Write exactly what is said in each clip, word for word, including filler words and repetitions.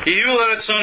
Shalom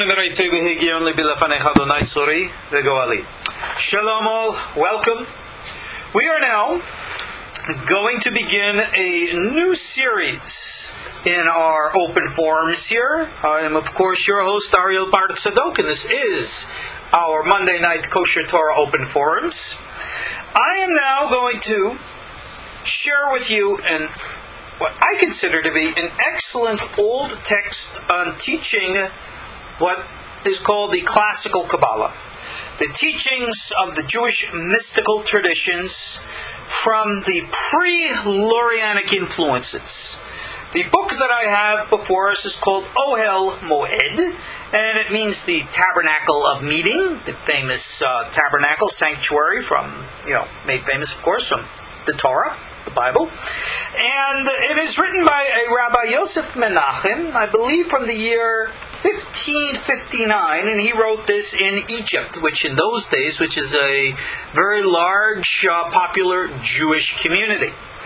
all, welcome. We are now going to begin a new series in our open forums here. I am, of course, your host, Ariel Bar-Tzadok, and this is our Monday night Kosher Torah open forums. I am now going to share with you an what I consider to be an excellent old text on teaching what is called the classical Kabbalah. The teachings of the Jewish mystical traditions from the pre-Lurianic influences. The book that I have before us is called Ohel Moed, and it means the tabernacle of meeting, the famous uh, tabernacle sanctuary from, you know, made famous, of course, from the Torah, the Bible. And it is written by a Rabbi Yosef Menachem, I believe from the year fifteen fifty-nine, and he wrote this in Egypt, which in those days, which is a very large, uh, popular Jewish community.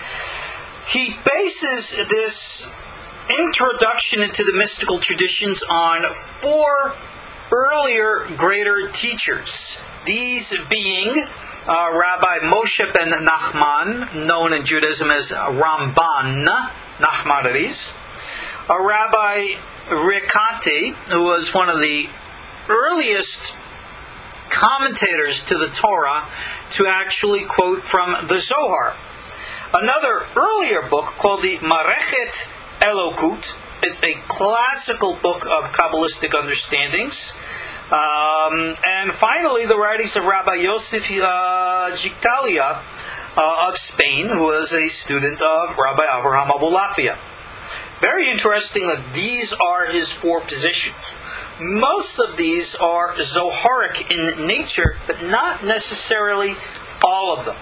He bases this introduction into the mystical traditions on four earlier greater teachers. These being Uh, Rabbi Moshe ben Nachman, known in Judaism as Ramban, Nachmanides. A Rabbi Rekati, who was one of the earliest commentators to the Torah to actually quote from the Zohar. Another earlier book called the Marechet Elokut. It's a classical book of Kabbalistic understandings. Um, and finally, the writings of Rabbi Yosef uh, Jiktalia uh, of Spain, who was a student of Rabbi Avraham Abulafia. Very interesting that these are his four positions. Most of these are Zoharic in nature, but not necessarily all of them.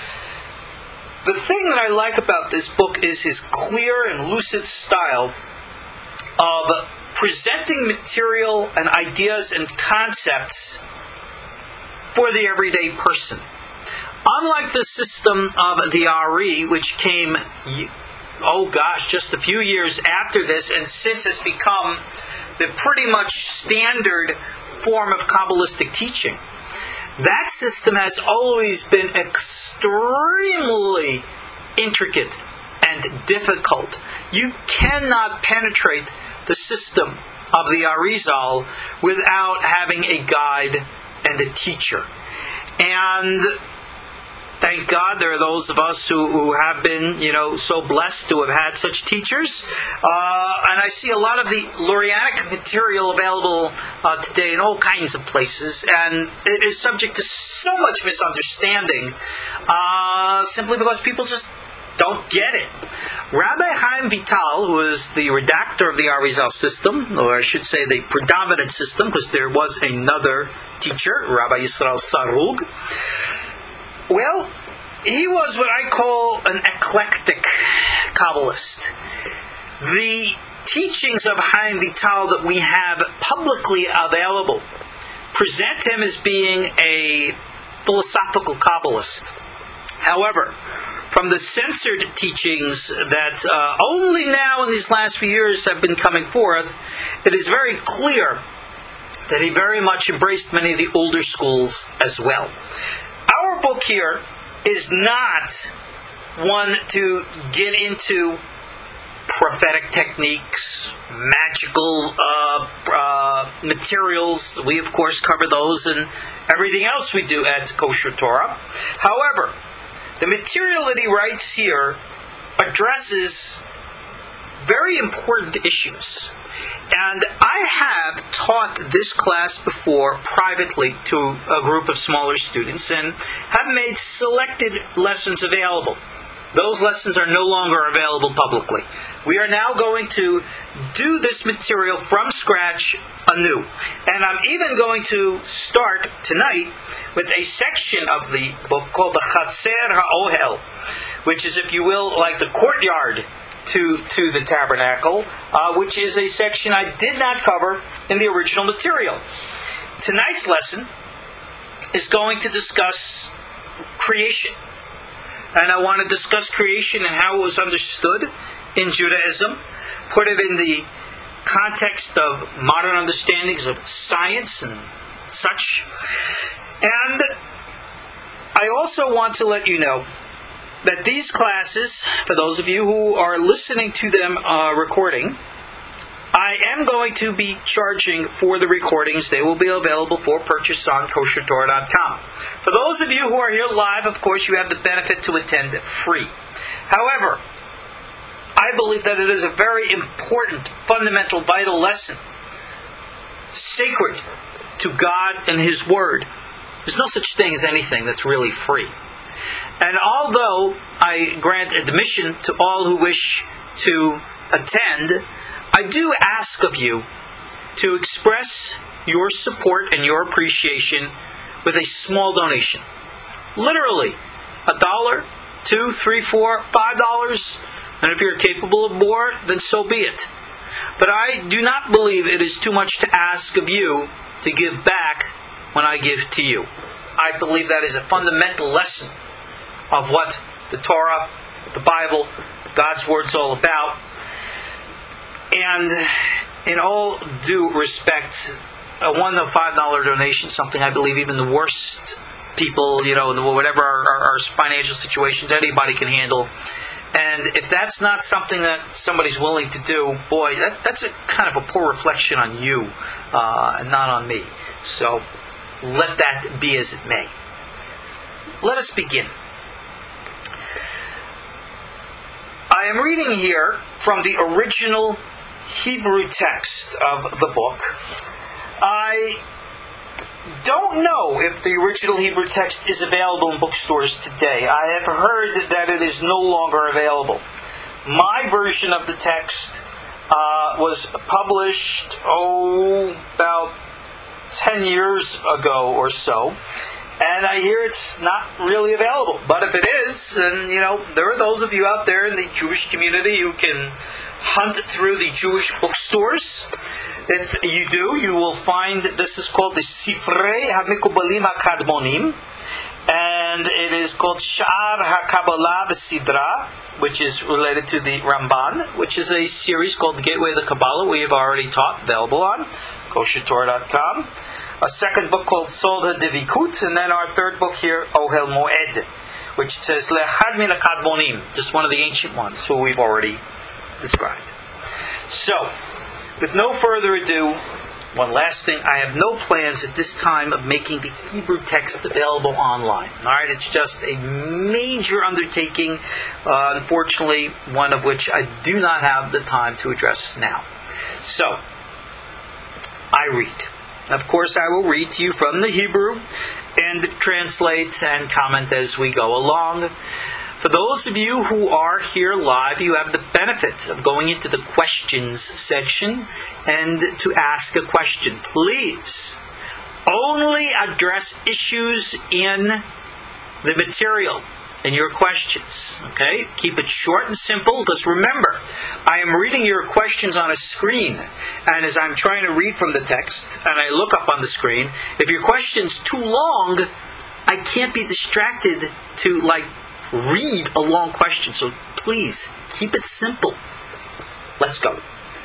The thing that I like about this book is his clear and lucid style of presenting material and ideas and concepts for the everyday person. Unlike the system of the Ari, which came, oh gosh, just a few years after this, and since has become the pretty much standard form of Kabbalistic teaching. That system has always been extremely intricate and difficult. You cannot penetrate the system of the Arizal without having a guide and a teacher. And thank God there are those of us who, who have been, you know, so blessed to have had such teachers. Uh, and I see a lot of the Lurianic material available uh, today in all kinds of places, and it is subject to so much misunderstanding uh, simply because people just don't get it. Rabbi Chaim Vital, who is the redactor of the Arizal system, or I should say the predominant system, because there was another teacher, Rabbi Yisrael Sarug, well, he was what I call an eclectic Kabbalist. The teachings of Chaim Vital that we have publicly available present him as being a philosophical Kabbalist. However, from the censored teachings that uh, only now in these last few years have been coming forth, it is very clear that he very much embraced many of the older schools as well. Our book here is not one to get into prophetic techniques, magical uh, uh, materials. We, of course, cover those and everything else we do at Kosher Torah. However, the material that he writes here addresses very important issues. And I have taught this class before privately to a group of smaller students and have made selected lessons available. Those lessons are no longer available publicly. We are now going to do this material from scratch anew. And I'm even going to start tonight with a section of the book called the Chatzer HaOhel, which is, if you will, like the courtyard to, to the tabernacle, uh, which is a section I did not cover in the original material. Tonight's lesson is going to discuss creation. And I want to discuss creation and how it was understood in Judaism, put it in the context of modern understandings of science and such. And I also want to let you know that these classes, for those of you who are listening to them uh, recording, I am going to be charging for the recordings. They will be available for purchase on kosher torah dot com. For those of you who are here live, of course, you have the benefit to attend free. However, I believe that it is a very important, fundamental, vital lesson, sacred to God and His Word. There's no such thing as anything that's really free. And although I grant admission to all who wish to attend, I do ask of you to express your support and your appreciation with a small donation. Literally, a dollar, two, three, four, five dollars. And if you're capable of more, then so be it. But I do not believe it is too much to ask of you to give back when I give to you. I believe that is a fundamental lesson of what the Torah, the Bible, God's Word is all about. And in all due respect, a one to five dollar donation, something I believe even the worst people, you know, whatever our, our, our financial situations, anybody can handle. And if that's not something that somebody's willing to do, boy, that, that's a kind of a poor reflection on you, uh, and not on me. So let that be as it may. Let us begin. I am reading here from the original Hebrew text of the book. I don't know if the original Hebrew text is available in bookstores today. I have heard that it is no longer available. My version of the text uh, was published, oh, about ten years ago or so. And I hear it's not really available. But if it is, then, you know, there are those of you out there in the Jewish community who can hunt through the Jewish bookstores. If you do, you will find, this is called the Sifrei HaMikubalim HaKadmonim, and it is called Sha'ar HaKabbalah V'Sidra, which is related to the Ramban, which is a series called The Gateway of the Kabbalah we have already taught, available on kosher torah dot com. A second book called Sod HaDevikut, and then our third book here, Ohel Moed, which says Le'echad Min HaKadmonim, just one of the ancient ones who we've already described. So, with no further ado, one last thing, I have no plans at this time of making the Hebrew text available online. Alright, it's just a major undertaking, uh, unfortunately, one of which I do not have the time to address now. So, I read. Of course, I will read to you from the Hebrew and translate and comment as we go along. For those of you who are here live, you have the benefit of going into the questions section and to ask a question. Please, only address issues in the material in your questions. Okay? Keep it short and simple, because remember, I am reading your questions on a screen, and as I'm trying to read from the text, and I look up on the screen, if your question's too long, I can't be distracted to, like, read a long question. So please, keep it simple. Let's go.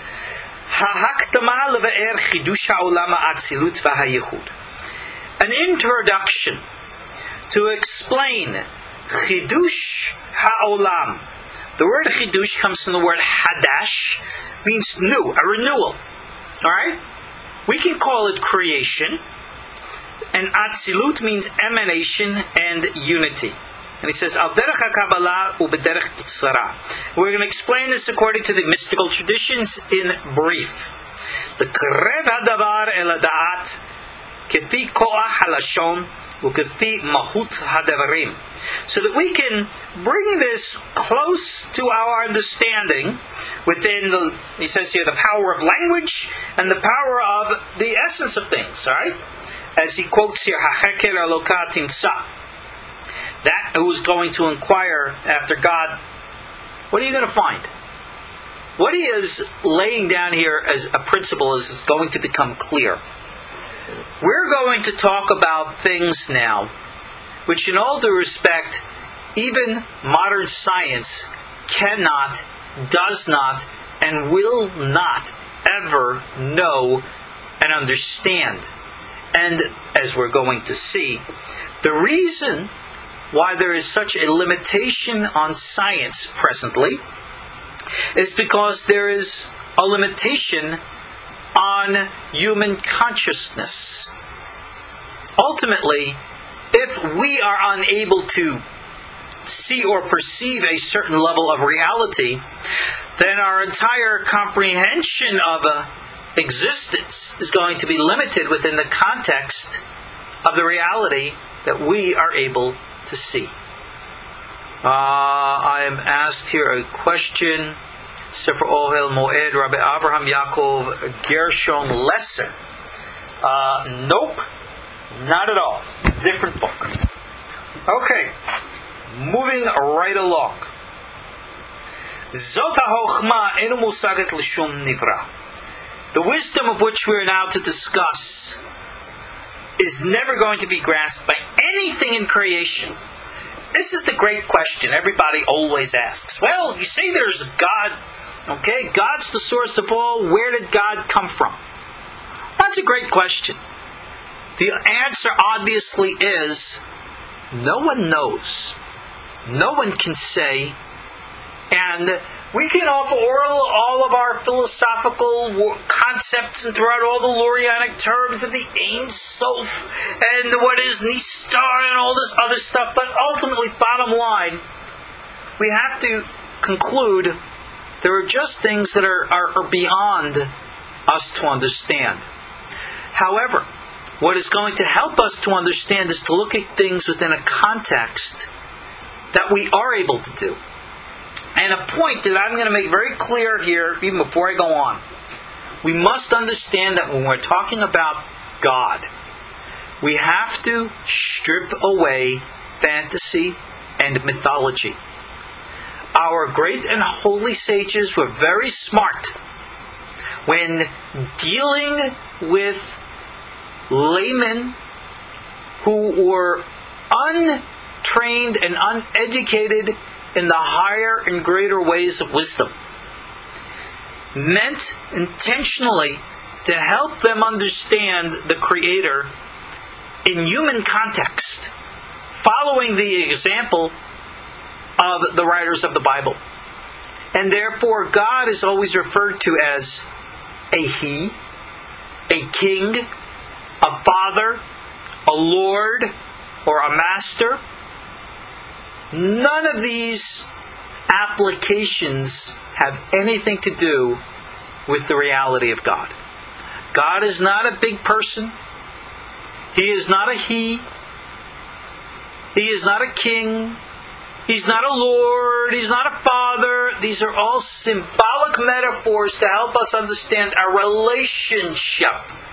An introduction to explain Chidush Ha'olam. The word Chidush comes from the word Hadash, means new, a renewal. Alright? We can call it creation. And Atzilut means emanation and unity. And he says, Al derech HaKabbalah u'bederech Yitzhara. We're going to explain this according to the mystical traditions in brief. The L'karev hadavar el hadaat kefi koach halashon u'kefi mahut hadavarim. So that we can bring this close to our understanding within the, he says here, the power of language and the power of the essence of things. All right? As he quotes here, Hacheker Eloka Timtza. That who is going to inquire after God, what are you going to find? What he is laying down here as a principle is going to become clear. We're going to talk about things now which, in all due respect, even modern science cannot, does not, and will not ever know and understand. And as we're going to see, the reason why there is such a limitation on science presently is because there is a limitation on human consciousness. Ultimately, if we are unable to see or perceive a certain level of reality, then our entire comprehension of uh, existence is going to be limited within the context of the reality that we are able to see. Uh, I am asked here a question. Sefer Ohel Moed, Rabbi Abraham Yaakov Gershom Lesser. Uh, nope, not at all. Different book. Okay, moving right along. Zot HaHochma enu musaget l'shum nivra. The wisdom of which we are now to discuss is never going to be grasped by anything in creation. This is the great question everybody always asks. Well, you say there's God. Okay, God's the source of all. Where did God come from? That's a great question. The answer obviously is no one knows. No one can say. And we can offer all, all of our philosophical concepts and throughout all the Lurianic terms of the Ein Sof and what is Nistar and all this other stuff. But ultimately, bottom line, we have to conclude there are just things that are, are, are beyond us to understand. However, what is going to help us to understand is to look at things within a context that we are able to do. And a point that I'm going to make very clear here, even before I go on. We must understand that when we're talking about God, we have to strip away fantasy and mythology. Our great and holy sages were very smart when dealing with laymen who were untrained and uneducated in the higher and greater ways of wisdom, meant intentionally to help them understand the Creator in human context, following the example of the writers of the Bible. And therefore, God is always referred to as a He, a King, a Father, a Lord, or a Master. None of these applications have anything to do with the reality of God. God is not a big person. He is not a He. He is not a King. He's not a Lord. He's not a Father. These are all symbolic metaphors to help us understand our relationship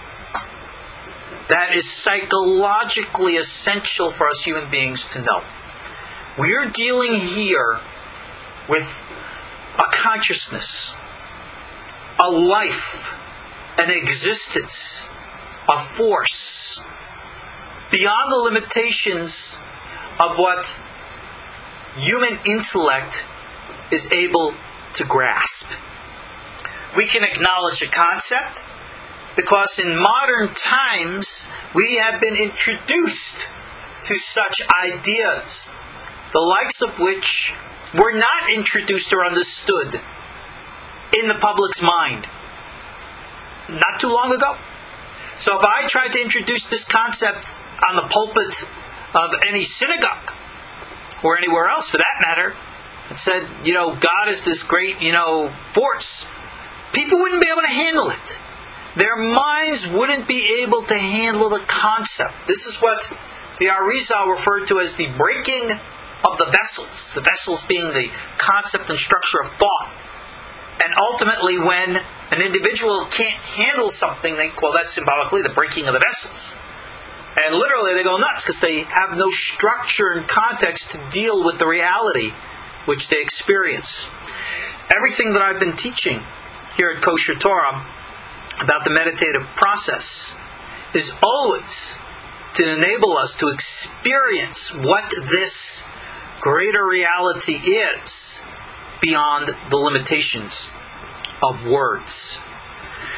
that is psychologically essential for us human beings to know. We are dealing here with a consciousness, a life, an existence, a force, beyond the limitations of what human intellect is able to grasp. We can acknowledge a concept because in modern times we have been introduced to such ideas, the likes of which were not introduced or understood in the public's mind not too long ago. So if I tried to introduce this concept on the pulpit of any synagogue, or anywhere else for that matter, and said, you know, God is this great, you know, force, people wouldn't be able to handle it. Their minds wouldn't be able to handle the concept. This is what the Arizal referred to as the breaking of the vessels. The vessels being the concept and structure of thought. And ultimately, when an individual can't handle something, they call that symbolically the breaking of the vessels. And literally they go nuts because they have no structure and context to deal with the reality which they experience. Everything that I've been teaching here at Kosher Torah about the meditative process is always to enable us to experience what this greater reality is beyond the limitations of words.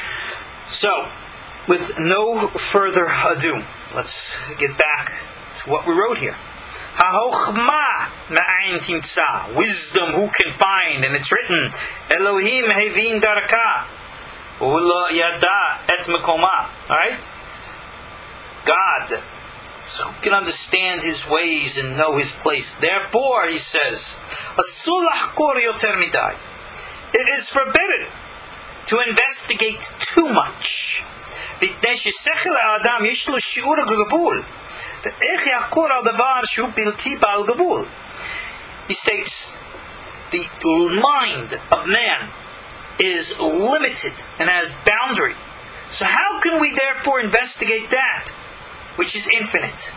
So, with no further ado, let's get back to what we wrote here. Ha-chokhmah ma'ayin timtza. Wisdom who can find, and it's written, Elohim hevin darka, u'lo yada et mekoma. Alright? God, so who can understand His ways and know His place. Therefore, he says, Asur lahkor yoter midai. It is forbidden to investigate too much. B'tnei shesechel ha'adam yesh lo shi'ur gevul. Ve'ech yachkor al davar shu bilti ba'al gevul. He states, the mind of man is limited and has boundary. So how can we therefore investigate that which is infinite?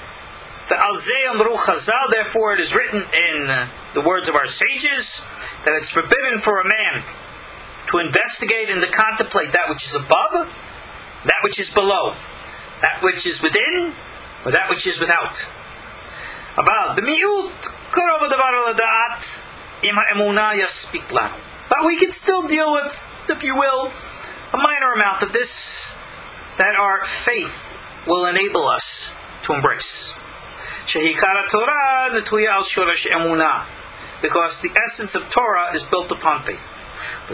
Therefore it is written in the words of our sages that it's forbidden for a man to investigate and to contemplate that which is above, that which is below, that which is within, or that which is without. But we can still deal with, if you will, a minor amount of this that our faith will enable us to embrace. Because the essence of Torah is built upon faith. The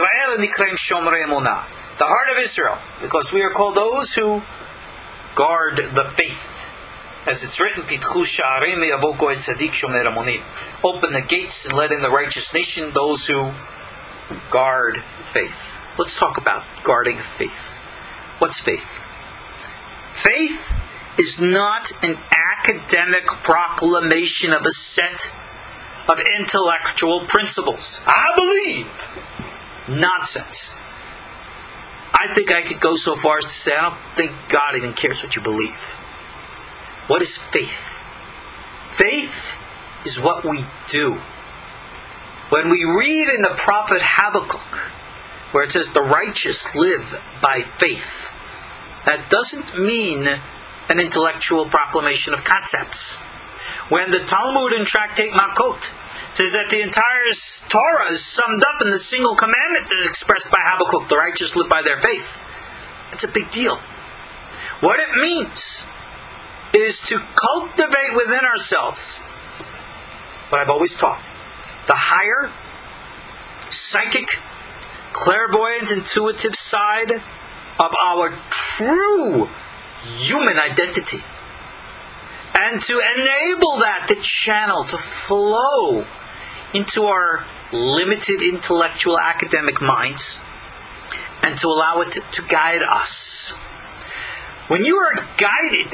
heart of Israel, because we are called those who guard the faith. As it's written, open the gates and let in the righteous nation, those who guard faith. Let's talk about guarding faith. What's faith? Faith is not an academic proclamation of a set of intellectual principles. I believe. Nonsense. I think I could go so far as to say, I don't think God even cares what you believe. What is faith? Faith is what we do. When we read in the prophet Habakkuk, where it says the righteous live by faith, that doesn't mean an intellectual proclamation of concepts. When the Talmud in Tractate Makot says that the entire Torah is summed up in the single commandment that is expressed by Habakkuk, the righteous live by their faith, it's a big deal. What it means is to cultivate within ourselves what I've always taught, the higher, psychic, clairvoyant, intuitive side of our true human identity. And to enable that to channel, to flow into our limited intellectual academic minds, and to allow it to, to guide us. When you are guided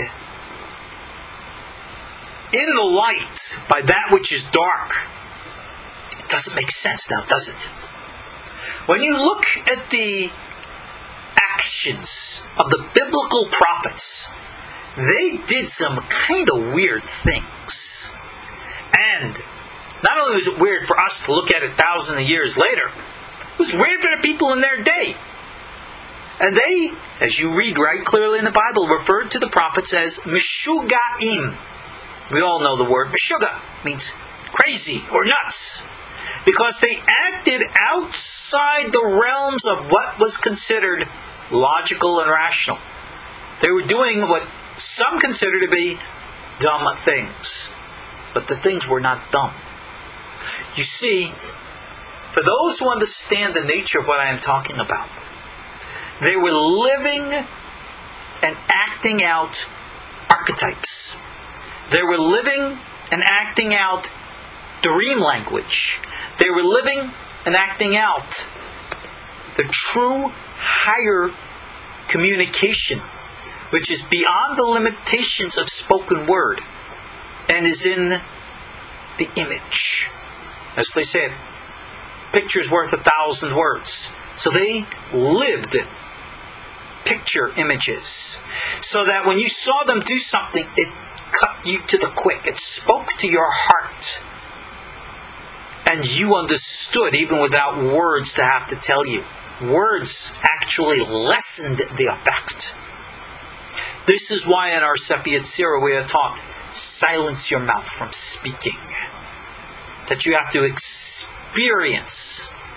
in the light by that which is dark, it doesn't make sense now, does it? When you look at the actions of the biblical prophets, they did some kind of weird things. And not only was it weird for us to look at it thousands of years later, it was weird for the people in their day. And they, as you read right clearly in the Bible, referred to the prophets as Meshugaim. We all know the word Meshuga means crazy or nuts, because they acted outside the realms of what was considered logical and rational. They were doing what some consider to be dumb things. But the things were not dumb. You see, for those who understand the nature of what I am talking about, they were living and acting out archetypes. They were living and acting out dream language. They were living and acting out the true higher communication, which is beyond the limitations of spoken word and is in the image. As they say, a picture's worth a thousand words. So they lived picture images, so that when you saw them do something, it cut you to the quick. It spoke to your heart. And you understood even without words to have to tell you. Words actually lessened the effect. This is why in our Sefer Yetzirah we are taught, silence your mouth from speaking. That you have to experience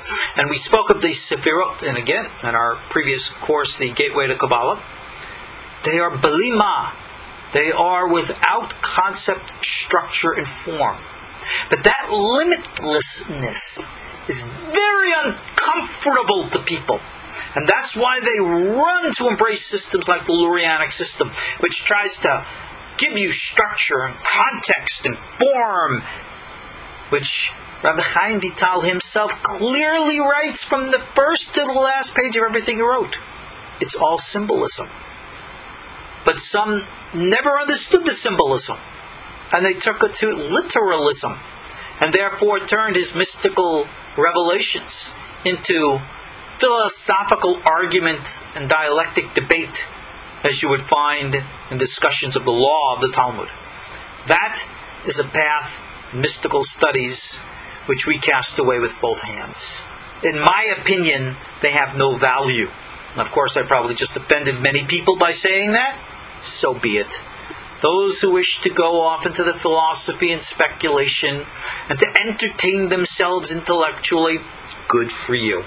And we spoke of the Sefirot, and again, in our previous course, the Gateway to Kabbalah. They are Belima. They are without concept, structure, and form. But that limitlessness is very uncomfortable to people. And that's why they run to embrace systems like the Lurianic system, which tries to give you structure and context and form, which Rabbi Chaim Vital himself clearly writes from the first to the last page of everything he wrote. It's all symbolism. But some never understood the symbolism, and they took it to literalism, and therefore turned his mystical revelations into philosophical argument and dialectic debate, as you would find in discussions of the law of the Talmud. That is a path, mystical studies, which we cast away with both hands. In my opinion, they have no value. And of course, I probably just offended many people by saying that. So be it. Those who wish to go off into the philosophy and speculation and to entertain themselves intellectually, good for you.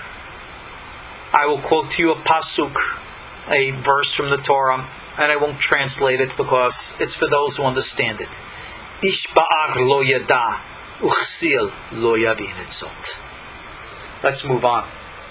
I will quote to you a pasuk, a verse from the Torah, and I won't translate it because it's for those who understand it. Ish ba'ar lo yada, uchsil lo yavin etzot. Let's move on.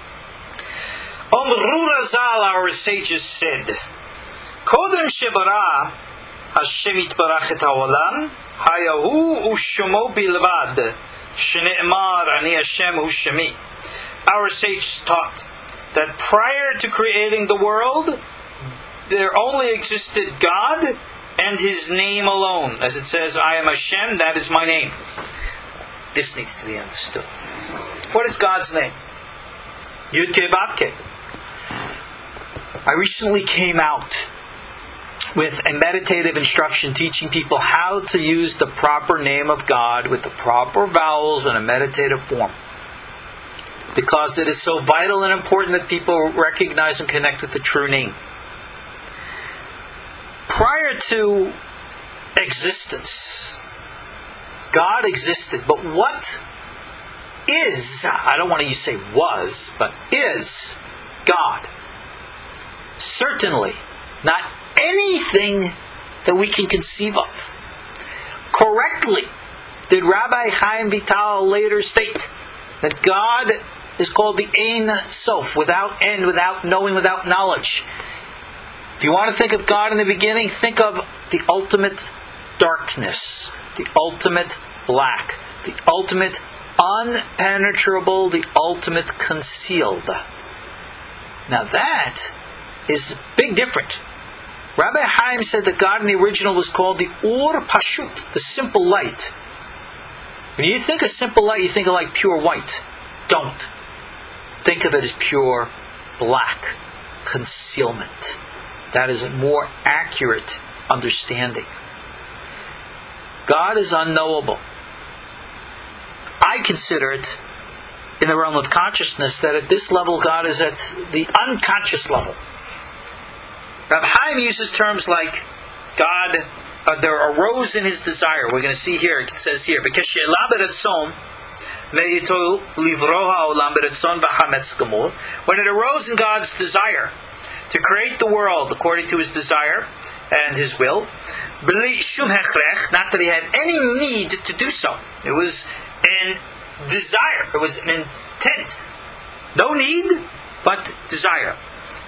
Omru Razal, our sages said, Kodem shebara Hashem yitbarach et haolam, hayahu u'shomo bilvad, shne'emar ani Hashem hu shemi. Our sages taught that prior to creating the world, there only existed God and His name alone. As it says, I am Hashem, that is my name. This needs to be understood. What is God's name? Yud-Keh Vav-Keh. I recently came out with a meditative instruction teaching people how to use the proper name of God with the proper vowels in a meditative form. Because it is so vital and important that people recognize and connect with the true name. Prior to existence, God existed. But what is, I don't want to use say was, but is God? Certainly not anything that we can conceive of. Correctly, did Rabbi Chaim Vital later state that God is called the Ein Sof, without end, without knowing, without knowledge. If you want to think of God in the beginning, think of the ultimate darkness, the ultimate black, the ultimate unpenetrable, the ultimate concealed. Now that is big different. Rabbi Chaim said that God in the original was called the Or Pashut, the simple light. When you think of simple light, you think of like pure white. Don't. Think of it as pure black, concealment. That is a more accurate understanding. God is unknowable. I consider it, in the realm of consciousness, that at this level God is at the unconscious level. Rabbi Chaim uses terms like God, uh, there arose in His desire. We're going to see here, it says here, when it arose in God's desire to create the world according to His desire and His will, not that He had any need to do so. It was an desire. It was an intent. No need, but desire.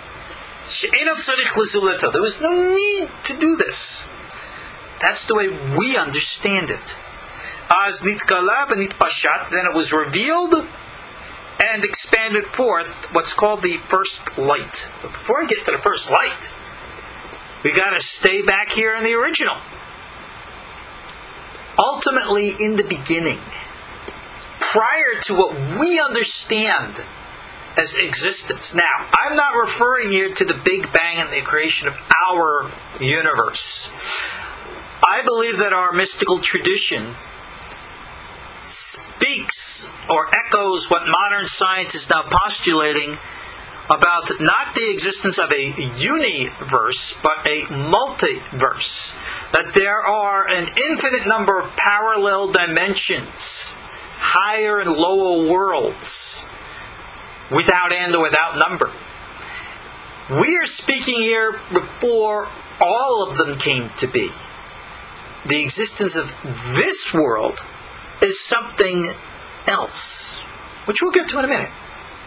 There was no need to do this. That's the way we understand it. As nitkala v'nitpashat, then it was revealed and expanded forth, what's called the first light. But before I get to the first light, we got to stay back here in the original. Ultimately, in the beginning, prior to what we understand as existence. Now, I'm not referring here to the Big Bang and the creation of our universe. I believe that our mystical tradition speaks or echoes what modern science is now postulating about not the existence of a universe, but a multiverse. That there are an infinite number of parallel dimensions, higher and lower worlds, without end or without number. We are speaking here before all of them came to be. The existence of this world is something else, which we'll get to in a minute.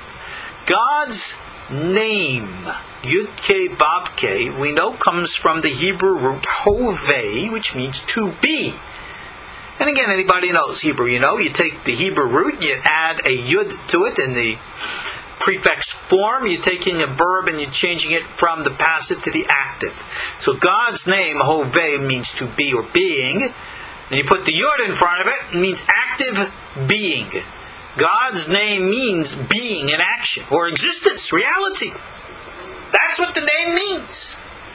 God's name, Yud-Kei Vav-Kei, we know comes from the Hebrew root Hovei, which means to be. And again, anybody knows Hebrew, you know, you take the Hebrew root, you add a Yud to it in the prefix form, you're taking a verb and you're changing it from the passive to the active. So God's name, Hovei, means to be or being. And you put the Yud in front of it, it means active being. God's name means being in action, or existence, reality. That's what the name means.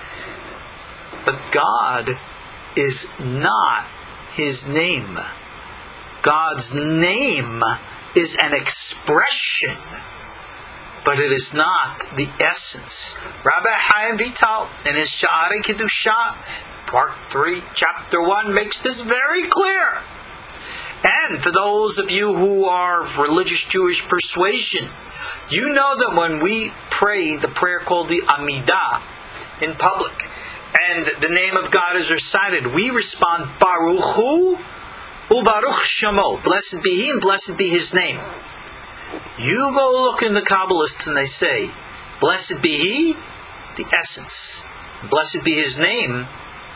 But God is not His name. God's name is an expression, but it is not the essence. Rabbi Chaim Vital, in his Sha'arei Kedusha, part three, chapter one, makes this very clear. And for those of you who are of religious Jewish persuasion, you know that when we pray the prayer called the Amidah in public, and the name of God is recited, we respond, Baruch Hu u'Baruch Shemo. Blessed be He and blessed be His name. You go look in the Kabbalists and they say, blessed be He, the essence. Blessed be His name,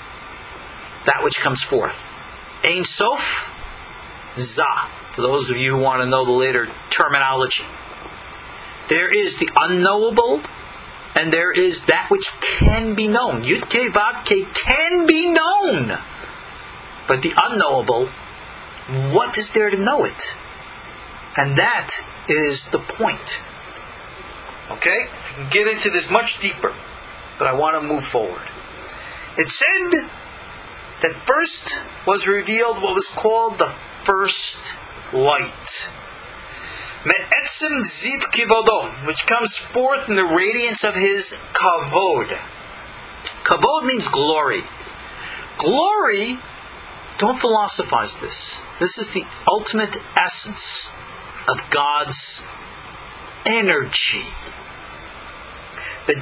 that which comes forth. Ein Sof, Zah. For those of you who want to know the later terminology. There is the unknowable, and there is that which can be known. Yud-Kei Vav-Kei can be known. But the unknowable, what is there to know it? And that is the point. Okay? I can get into this much deeper, but I want to move forward. It said that first was revealed what was called the first light. Me'etzem ziv kivodo, which comes forth in the radiance of His kavod. Kavod means glory. Glory, don't philosophize this. This is the ultimate essence of God's energy. It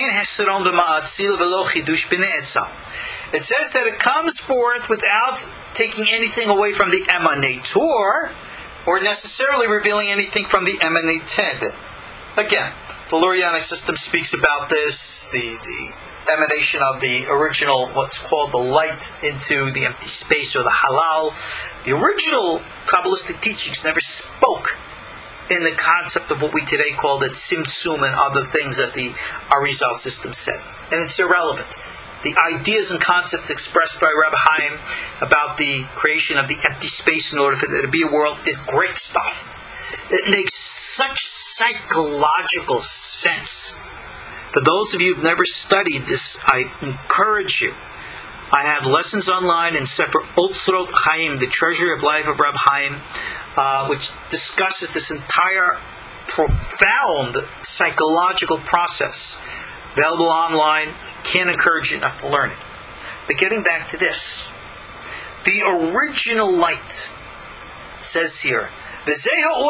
says that it comes forth without taking anything away from the emanator, or necessarily revealing anything from the emanated. Again, the Lurianic system speaks about this, the, the emanation of the original, what's called the light, into the empty space, or the halal. The original Kabbalistic teachings never spoke in the concept of what we today call the tzimtzum and other things that the Arizal system said. And it's irrelevant. The ideas and concepts expressed by Rabbi Chaim about the creation of the empty space in order for there to be a world is great stuff. It makes such psychological sense. For those of you who've never studied this, I encourage you. I have lessons online in Sefer Otzrot Chaim, the Treasury of Life of Rabbi Chaim, uh, which discusses this entire profound psychological process. Available online. Can't encourage you enough to learn it. But getting back to this, the original light says here, this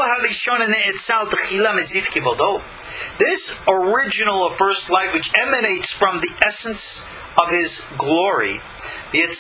original or first light, which emanates from the essence of His glory, it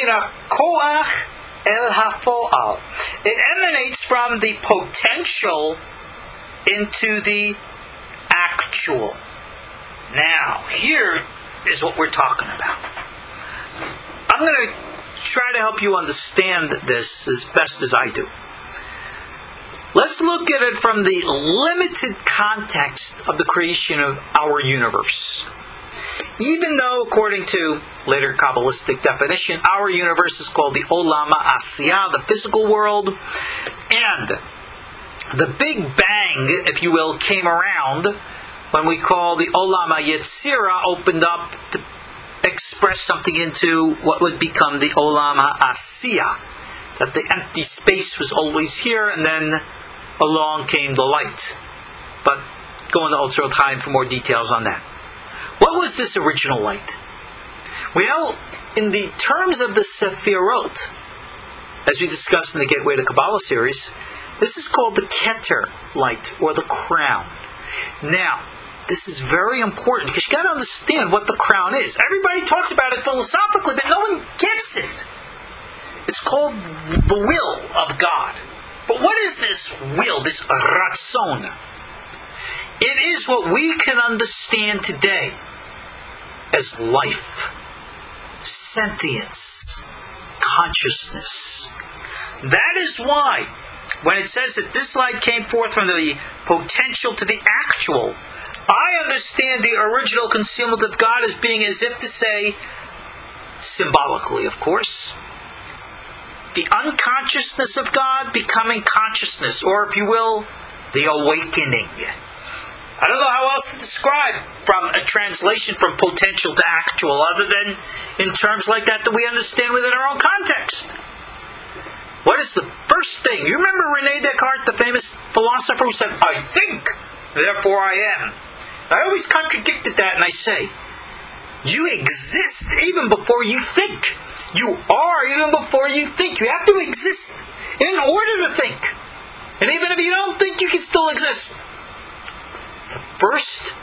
emanates from the potential into the actual. Now, here is what we're talking about. I'm going to try to help you understand this as best as I do. Let's look at it from the limited context of the creation of our universe. Even though, according to later Kabbalistic definition, our universe is called the Olam Ha'asiyah, the physical world, and the Big Bang, if you will, came around when we call the Olam HaYetzirah opened up to express something into what would become the Olam HaAsiyah. That the empty space was always here, and then along came the light. But go into Otzrot Chaim for more details on that. What was this original light? Well, in the terms of the Sefirot, as we discussed in the Gateway to Kabbalah series, this is called the Keter light, or the crown. Now, this is very important because you got to understand what the crown is. Everybody talks about it philosophically, but no one gets it. It's called the will of God. But what is this will, this ratzon? It is what we can understand today as life, sentience, consciousness. That is why, when it says that this light came forth from the potential to the actual, I understand the original concealment of God as being as if to say, symbolically of course, the unconsciousness of God becoming consciousness, or if you will, the awakening. I don't know how else to describe from a translation from potential to actual, other than in terms like that that we understand within our own context. What is the first thing? You remember Rene Descartes, the famous philosopher who said, I think, therefore I am. I always contradicted that and I say, you exist even before you think. You are even before you think. You have to exist in order to think. And even if you don't think, you can still exist. The first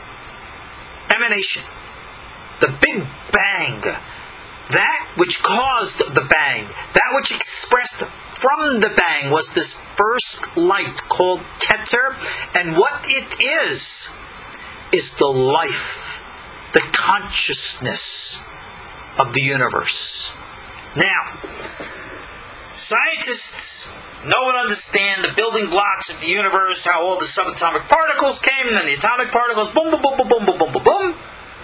emanation, the Big Bang, that which caused the bang, that which expressed from the bang was this first light called Keter. And what it is, is the life, the consciousness of the universe. Now, scientists know and understand the building blocks of the universe, how all the subatomic particles came, and then the atomic particles, boom, boom, boom, boom, boom, boom, boom, boom, boom.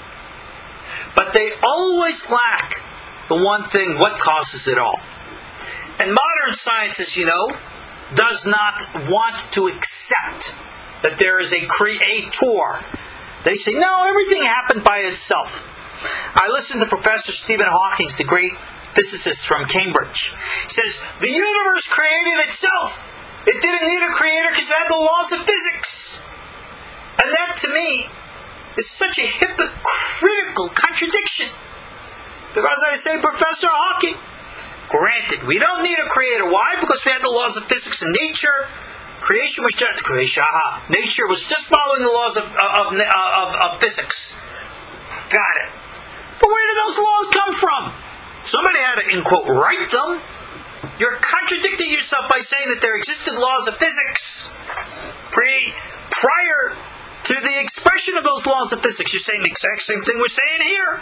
But they always lack the one thing, what causes it all. And modern science, as you know, does not want to accept that there is a creator. They say, no, everything happened by itself. I listened to Professor Stephen Hawking, the great physicist from Cambridge. He says, the universe created itself. It didn't need a creator because it had the laws of physics. And that, to me, is such a hypocritical contradiction. Because I say, Professor Hawking, granted, we don't need a creator. Why? Because we had the laws of physics and nature. Creation was just creation. Aha. Nature was just following the laws of, of, of, of physics. Got it. But where did those laws come from? Somebody had to, in quote, write them. You're contradicting yourself by saying that there existed laws of physics pre, prior to the expression of those laws of physics. You're saying the exact same thing we're saying here.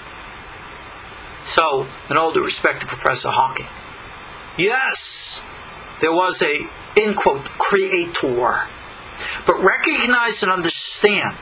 So, in all due respect to Professor Hawking, yes, there was a, in quote, creator. But recognize and understand,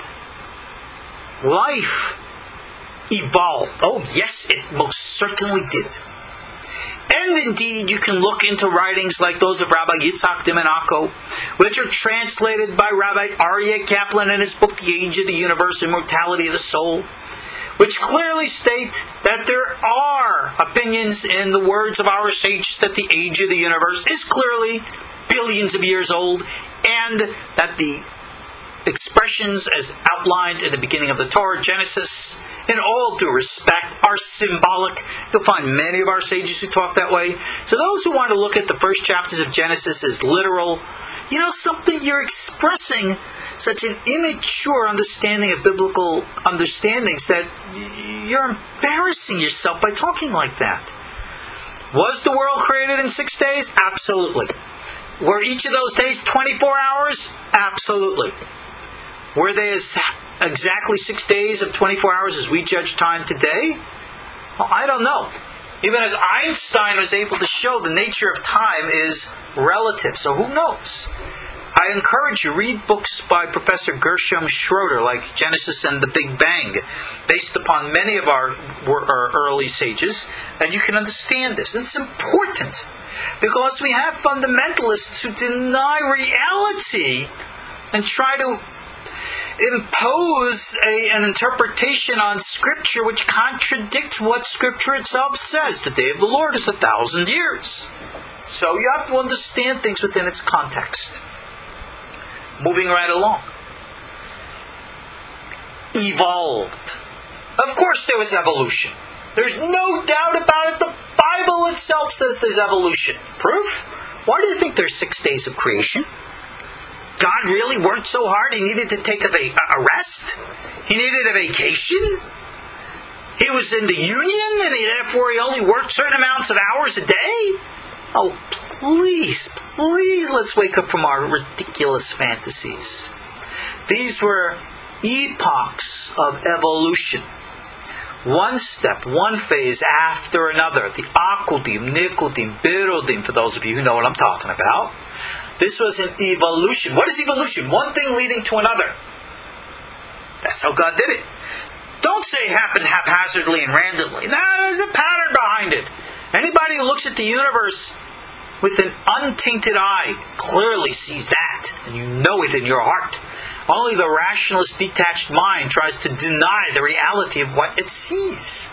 life evolved. Oh, yes, it most certainly did. And indeed, you can look into writings like those of Rabbi Yitzhak Dimenako, which are translated by Rabbi Aryeh Kaplan in his book, The Age of the Universe, Immortality of the Soul, which clearly state that there are opinions in the words of our sages that the age of the universe is clearly billions of years old, and that the expressions as outlined in the beginning of the Torah, Genesis, in all due respect, are symbolic. You'll find many of our sages who talk that way. So those who want to look at the first chapters of Genesis as literal, you know, something you're expressing such an immature understanding of biblical understandings that you're embarrassing yourself by talking like that. Was the world created in six days? Absolutely. Were each of those days twenty-four hours? Absolutely. Were they as exactly six days of twenty-four hours as we judge time today? Well, I don't know. Even as Einstein was able to show, the nature of time is relative. So who knows? I encourage you, read books by Professor Gershom Schroeder, like Genesis and the Big Bang, based upon many of our, our early sages, and you can understand this. It's important, because we have fundamentalists who deny reality and try to impose a, an interpretation on Scripture which contradicts what Scripture itself says. The day of the Lord is a thousand years. So you have to understand things within its context. Moving right along. Evolved. Of course there was evolution. There's no doubt about it. The Bible itself says there's evolution. Proof? Why do you think there's six days of creation? God God really worked so hard he needed to take a, va- a rest? He needed a vacation? He was in the union and he, therefore he only worked certain amounts of hours a day? Oh, please, please, let's wake up from our ridiculous fantasies. These were epochs of evolution. One step, one phase after another. The Akudim, Nikudim, Birudim, for those of you who know what I'm talking about. This was an evolution. What is evolution? One thing leading to another. That's how God did it. Don't say it happened haphazardly and randomly. No, there's a pattern behind it. Anybody who looks at the universe with an untainted eye clearly sees that, and you know it in your heart. Only the rationalist, detached mind tries to deny the reality of what it sees.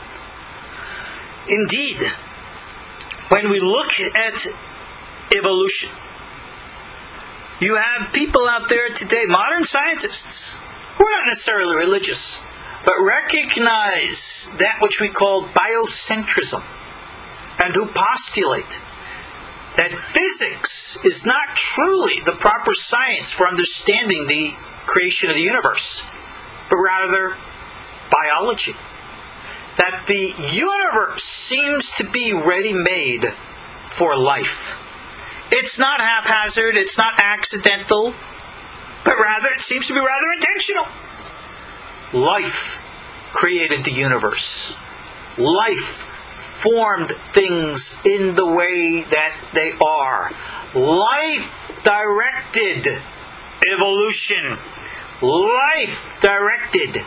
Indeed, when we look at evolution, you have people out there today, modern scientists, who are not necessarily religious, but recognize that which we call biocentrism, and who postulate that physics is not truly the proper science for understanding the creation of the universe, but rather biology. That the universe seems to be ready-made for life. It's not haphazard, it's not accidental, but rather it seems to be rather intentional. Life created the universe. Life formed things in the way that they are. Life directed evolution. Life directed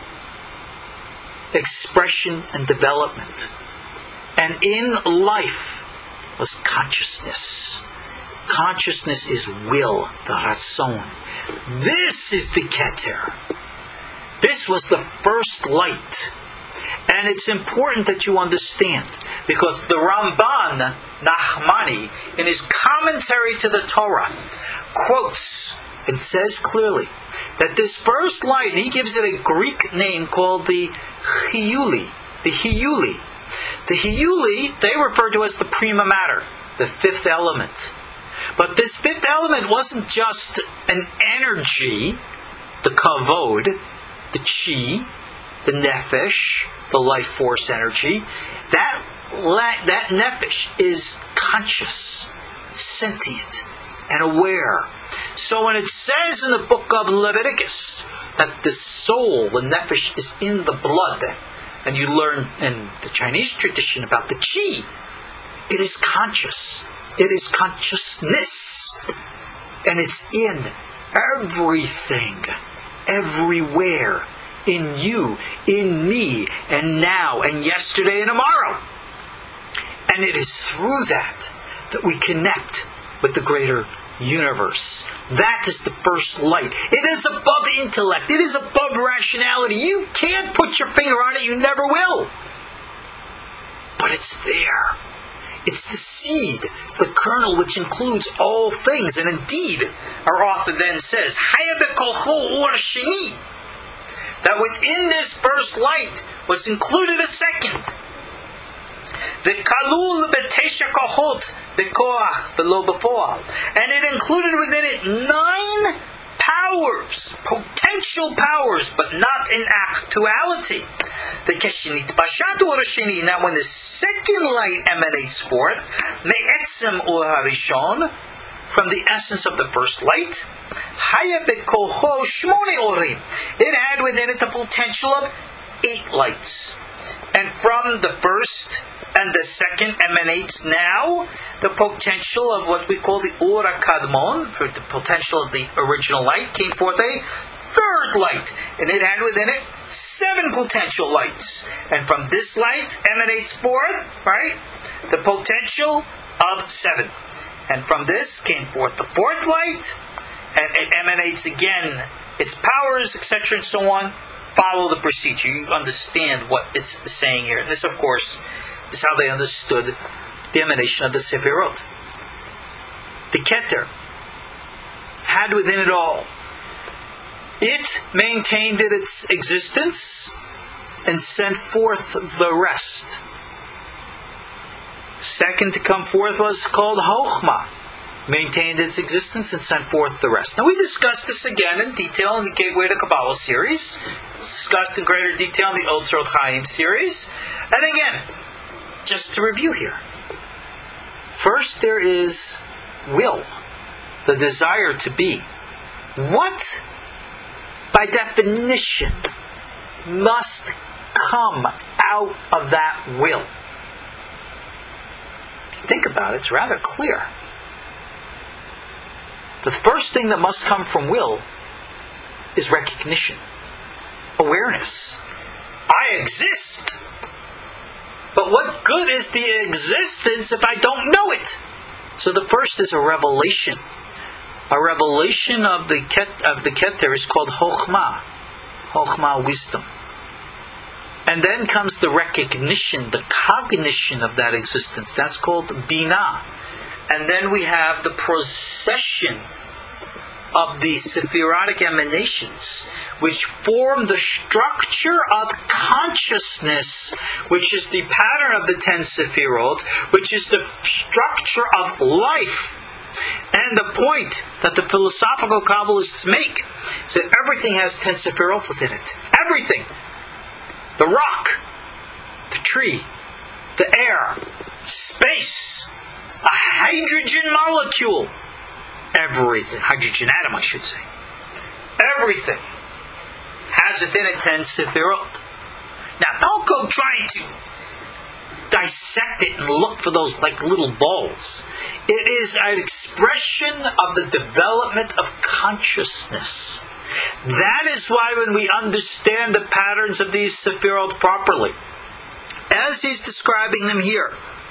expression and development. And in life was consciousness. Consciousness is will, the ratzon. This is the Keter. This was the first light. And it's important that you understand, because the Ramban Nachmani, in his commentary to the Torah, quotes and says clearly that this first light, and he gives it a Greek name called the Hiyuli. The Hiyuli. The Hiyuli, they refer to as the prima mater, the fifth element. But this fifth element wasn't just an energy, the kavod, the chi, the nefesh, the life force energy. That that nefesh is conscious, sentient, and aware. So when it says in the book of Leviticus that the soul, the nefesh, is in the blood, and you learn in the Chinese tradition about the chi, it is conscious. It is consciousness. And it's in everything, everywhere. In you, in me, and now, and yesterday, and tomorrow. And it is through that that we connect with the greater universe. That is the first light. It is above intellect. It is above rationality. You can't put your finger on it. You never will. But it's there. It's the seed, the kernel, which includes all things. And indeed, our author then says, Haya bekolcho or sheni. That within this first light was included a second. The kalul betesha kohot bekoach velo befoal, and it included within it nine powers, potential powers, but not in actuality. The keshinit bashat orashini. Now, when the second light emanates forth, me'etzem or harishon, from the essence of the first light, Haya bekoho shmone orim. It had within it the potential of eight lights. And from the first and the second emanates now the potential of what we call the Ora Kadmon, for the potential of the original light, came forth a third light. And it had within it seven potential lights. And from this light emanates forth, right, the potential of seven. And from this came forth the fourth light, and it emanates again its powers, et cetera, and so on. Follow the procedure. You understand what it's saying here. And this, of course, is how they understood the emanation of the Sefirot. The Keter had within it all. It maintained its existence and sent forth the rest. Second to come forth was called Chochmah. maintained its existence and sent forth the rest. Now we discussed this again in detail in the Gateway to Kabbalah series, discussed in greater detail in the Otzrot Chaim series, and again, just to review here. First there is will, the desire to be. What, by definition, must come out of that will? If you think about it, it's rather clear. The first thing that must come from will is recognition, awareness. I exist. But what good is the existence if I don't know it? So the first is a revelation. A revelation of the ket, of the Keter is called Chokhmah. Chokhmah, wisdom. And then comes the recognition, the cognition of that existence. That's called Binah. And then we have the procession of the Sephirotic emanations, which form the structure of consciousness, which is the pattern of the ten Sephirot, which is the structure of life. And the point that the philosophical Kabbalists make is that everything has ten Sephirot within it. Everything. The rock, the tree, the air, space, a hydrogen molecule, everything, hydrogen atom I should say, everything has within it ten Sephirot. Now don't go trying to dissect it and look for those like little balls. It is an expression of the development of consciousness. That is why when we understand the patterns of these Sephirot properly, as he's describing them here,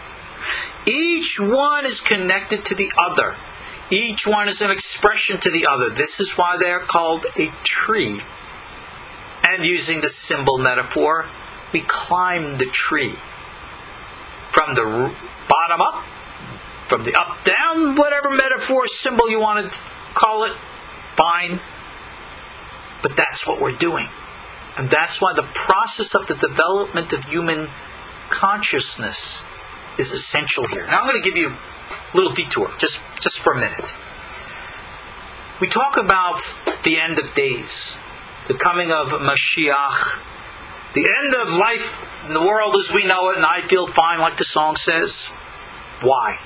each one is connected to the other. Each one is an expression to the other. This is why they are called a tree. And using the symbol metaphor, we climb the tree. From the bottom up, from the up down, whatever metaphor, symbol you want to call it, fine. But that's what we're doing. And that's why the process of the development of human consciousness is essential here. Now I'm going to give you a little detour, just, just for a minute. We talk about the end of days, the coming of Mashiach, the end of life in the world as we know it, and I feel fine, like the song says. Why?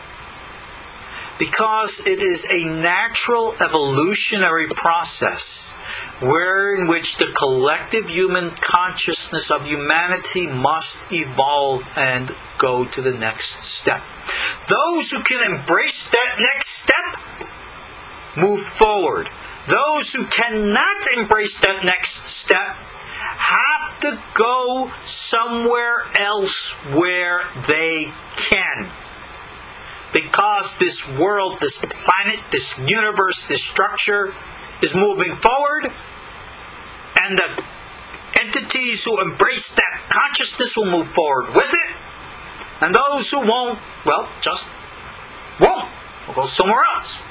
Because it is a natural evolutionary process where in which the collective human consciousness of humanity must evolve and go to the next step. Those who can embrace that next step move forward. Those who cannot embrace that next step have to go somewhere else where they can. Because this world, this planet, this universe, this structure is moving forward, and the entities who embrace that consciousness will move forward with it, and those who won't, well, just won't. We'll go somewhere else.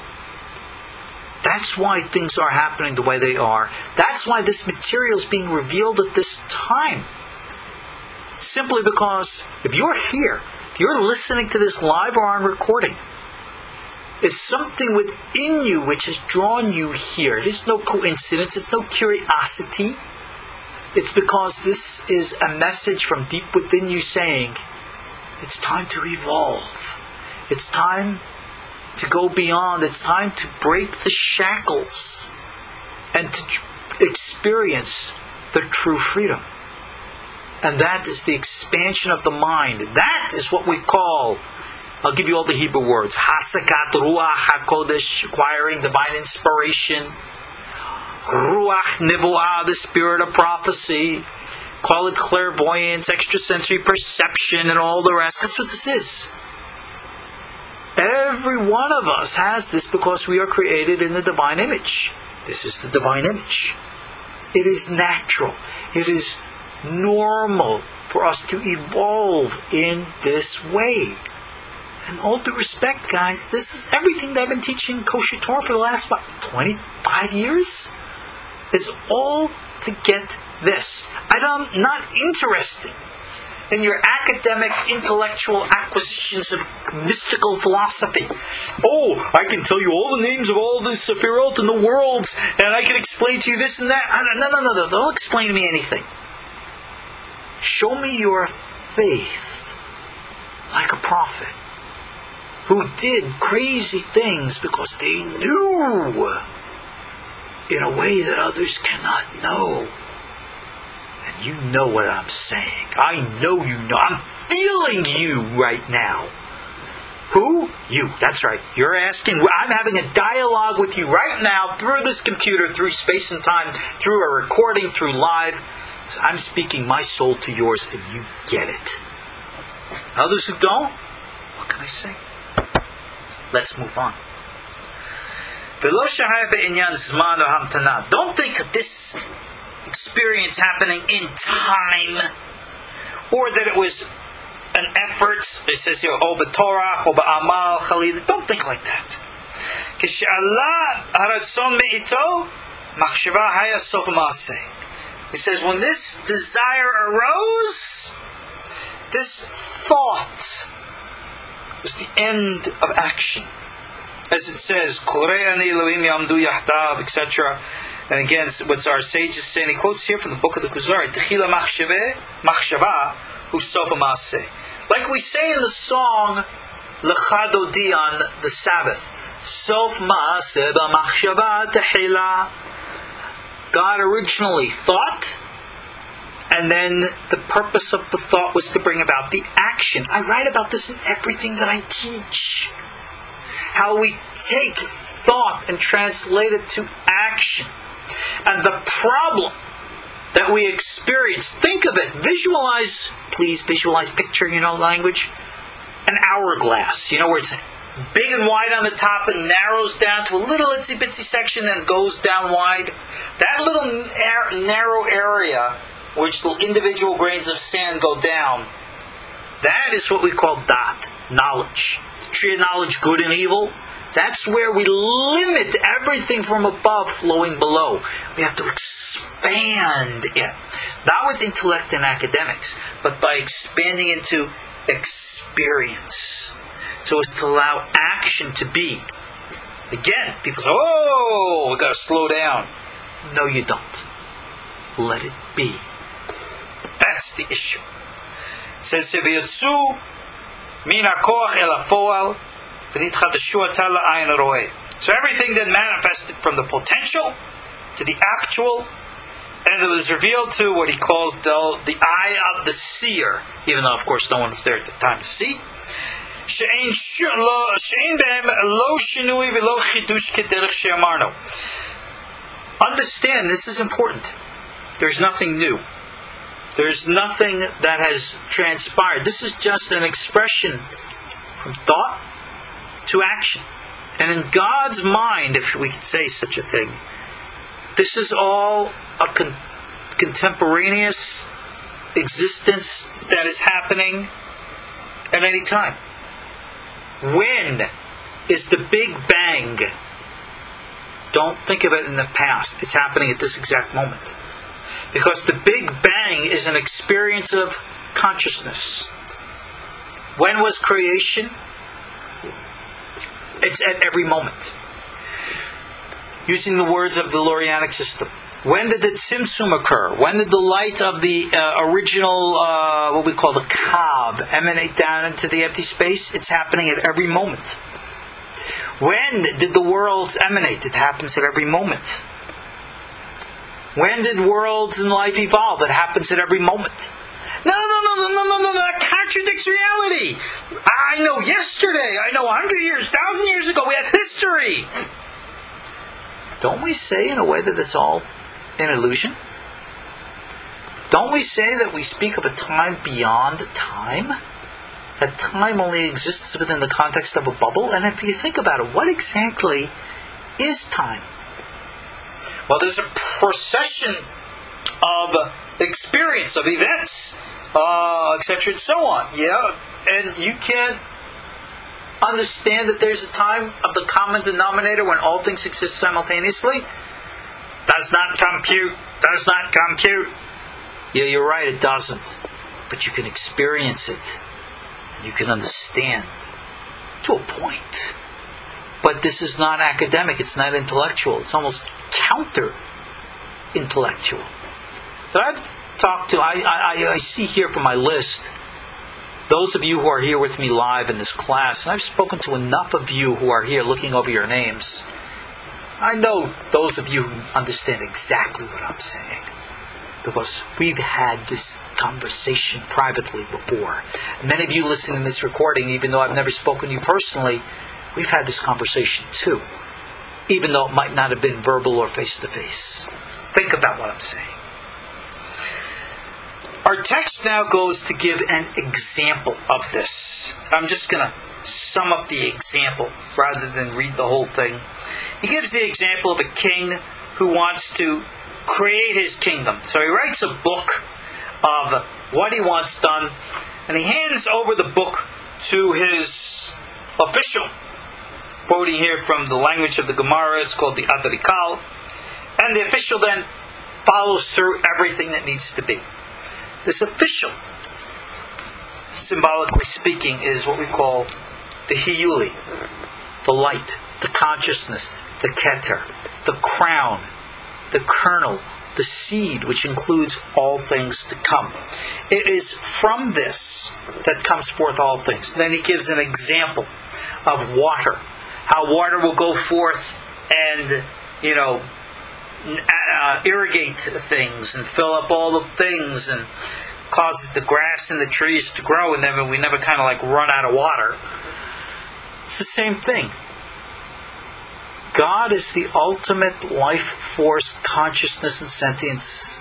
That's why things are happening the way they are. That's why this material is being revealed at this time. Simply because if you're here, if you're listening to this live or on recording, it's something within you which has drawn you here. It is no coincidence. It's no curiosity. It's because this is a message from deep within you saying, it's time to evolve. It's time to go beyond. It's time to break the shackles and to tr- experience the true freedom. And that is the expansion of the mind. That is what we call, I'll give you all the Hebrew words, Hasakat Ruach HaKodesh, acquiring divine inspiration. Ruach Nivuah, the spirit of prophecy. Call it clairvoyance, extrasensory perception, and all the rest. That's what this is. Every one of us has this because we are created in the divine image. This is the divine image. It is natural. It is normal for us to evolve in this way. And all due respect, guys, this is everything that I've been teaching Kosher Torah for the last, what, twenty-five years? It's all to get this. I'm not interested in your academic, intellectual acquisitions of mystical philosophy. Oh, I can tell you all the names of all the Sephirot and the worlds, and I can explain to you this and that. No, no, no, no, don't explain to me anything. Show me your faith like a prophet who did crazy things because they knew in a way that others cannot know. And you know what I'm saying. I know you know. I'm feeling you right now. Who? You. That's right. You're asking. I'm having a dialogue with you right now through this computer, through space and time, through a recording, through live. So I'm speaking my soul to yours and you get it. Others who don't, what can I say? Let's move on. Don't think of this experience happening in time, or that it was an effort. It says here, "O b'torah, o b'amal, chalil." Don't think like that. It says, when this desire arose, this thought was the end of action. As it says, et cetera. And again, what's our sages saying? He quotes here from the book of the Kuzari, like we say in the song Lecha Dodi on the Sabbath, Sof Ma'aseh b'machshava tehila. God originally thought, and then the purpose of the thought was to bring about the action. I write about this in everything that I teach. How we take thought and translate it to action. And the problem that we experience, think of it, visualize, please visualize, picture, you know, language, an hourglass, you know, where it's big and wide on the top and narrows down to a little itsy bitsy section and goes down wide. That little narrow area, which the individual grains of sand go down, that is what we call dat, knowledge. The tree of knowledge, good and evil. That's where we limit everything from above flowing below. We have to expand it. Not with intellect and academics, but by expanding into experience. So as to allow action to be. Again, people say, oh, we got to slow down. No, you don't. Let it be. That's the issue. It says, "V'yatsu min hakoach el hapoel v'nitchadashu ata la'ayin haroeh." So everything then manifested from the potential to the actual, and it was revealed to what he calls the, the eye of the seer, even though, of course, no one was there at the time to see. Understand, this is important. There's nothing new. There's nothing that has transpired. This is just an expression from thought to action. And in God's mind, if we could say such a thing, this is all a con- contemporaneous existence that is happening at any time. When is the Big Bang? Don't think of it in the past. It's happening at this exact moment. Because the Big Bang is an experience of consciousness. When was creation? It's at every moment. Using the words of the Lurianic system. When did the Tzimtzum occur? When did the light of the uh, original, uh, what we call the Kav, emanate down into the empty space? It's happening at every moment. When did the worlds emanate? It happens at every moment. When did worlds and life evolve? It happens at every moment. No, no, no, no, no, no, no, that contradicts reality. I know yesterday, I know a hundred years, thousand years ago, we had history. Don't we say in a way that it's all an illusion? Don't we say that we speak of a time beyond time? That time only exists within the context of a bubble? And if you think about it, what exactly is time? Well, there's a procession of experience, of events, uh, et cetera, and so on. Yeah, and you can't understand that there's a time of the common denominator when all things exist simultaneously. Does not compute. Does not compute. Yeah, you're right, it doesn't. but you can experience it. You can understand to a point. But this is not academic, it's not intellectual, it's almost counter-intellectual. That I've talked to, I, I, I see here from my list, those of you who are here with me live in this class, and I've spoken to enough of you who are here looking over your names, I know those of you who understand exactly what I'm saying. Because we've had this conversation privately before. Many of you listening to this recording, even though I've never spoken to you personally, we've had this conversation too. Even though it might not have been verbal or face-to-face. Think about what I'm saying. Our text now goes to give an example of this. I'm just going to sum up the example rather than read the whole thing. He gives the example of a king who wants to create his kingdom. So he writes a book of what he wants done, and he hands over the book to his official. Quoting here from the language of the Gemara, it's called the Adrikal. And the official then follows through everything that needs to be. This official, symbolically speaking, is what we call the Hiyuli, the light, the consciousness, the Keter, the crown, the kernel, the seed, which includes all things to come. It is from this that comes forth all things. Then he gives an example of water. How water will go forth and, you know, uh, irrigate things and fill up all the things and causes the grass and the trees to grow, and then we never kind of like run out of water. It's the same thing. God is the ultimate life force, consciousness, and sentience.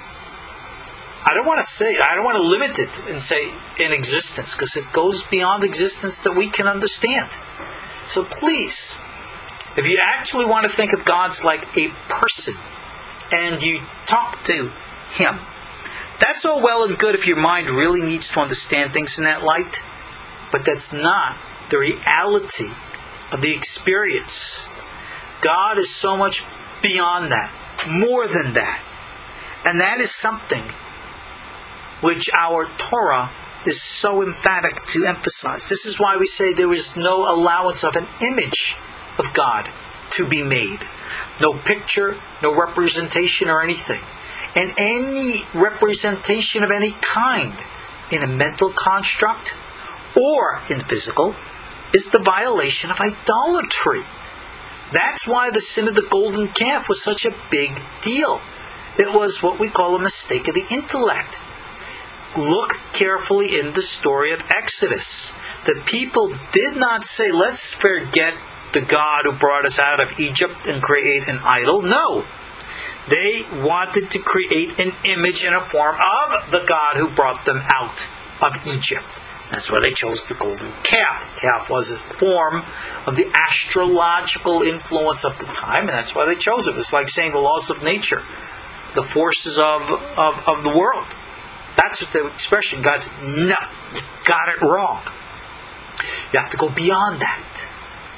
I don't want to say, I don't want to limit it and say in existence, because it goes beyond existence that we can understand. So please, if you actually want to think of God as like a person, and you talk to Him, that's all well and good if your mind really needs to understand things in that light, but that's not the reality of the experience. God is so much beyond that, more than that. And that is something which our Torah is so emphatic to emphasize. This is why we say there is no allowance of an image of God to be made. No picture, no representation or anything. And any representation of any kind in a mental construct or in physical is the violation of idolatry. That's why the sin of the golden calf was such a big deal. It was what we call a mistake of the intellect. Look carefully in the story of Exodus. The people did not say, let's forget the God who brought us out of Egypt and create an idol. No. They wanted to create an image and a form of the God who brought them out of Egypt. That's why they chose the golden calf. Calf was a form of the astrological influence of the time, and that's why they chose it. It's like saying the laws of nature, the forces of, of, of the world. That's what the expression. God said, no, you got it wrong. You have to go beyond that.